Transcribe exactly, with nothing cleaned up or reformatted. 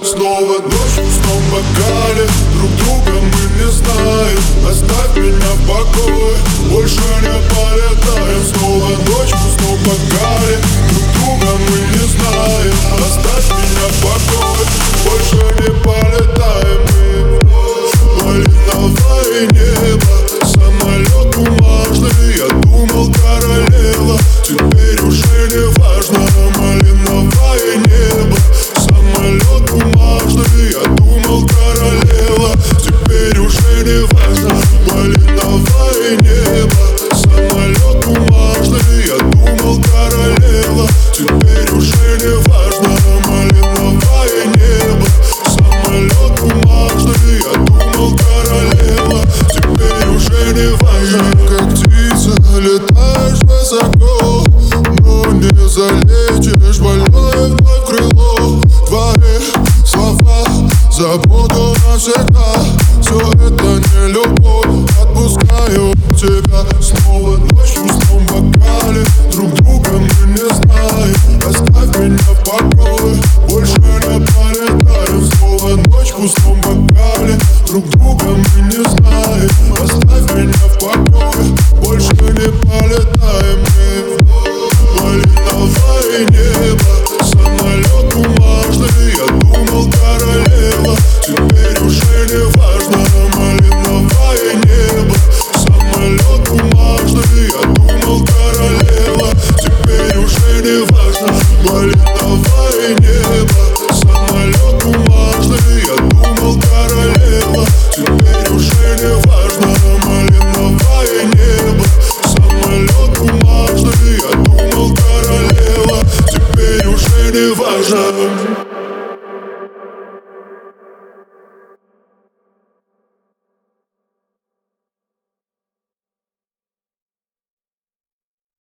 Снова ночь в пустом бокале, друг друга мы не знаем. Оставь меня в покое, больше не полетаем. Снова ночь в пустом бокале, друг друга мы не знаем. Оставь меня в покое, больше не полетаем. Мы малиновое небо, самолет бумажный. Я думал, королева, теперь уже не важно. Малиновое небо, самолет бумажный. Я думал, королева, теперь уже не важно. Малиновое небо, самолет бумажный. Я думал, королева, теперь уже не важно. Малиновое небо, самолет бумажный. Я думал, королева, теперь уже не важно. Как птица летаешь высоко, но не залетишь больное вновь крыло. Твои слова забуду навсегда. Все это не любовь, отпускаю тебя. Снова ночь в пустом бокале, друг друга мы не знаем. Оставь меня в покое, больше не полетаем. Снова ночь в пустом бокале, друг друга мы не знаем.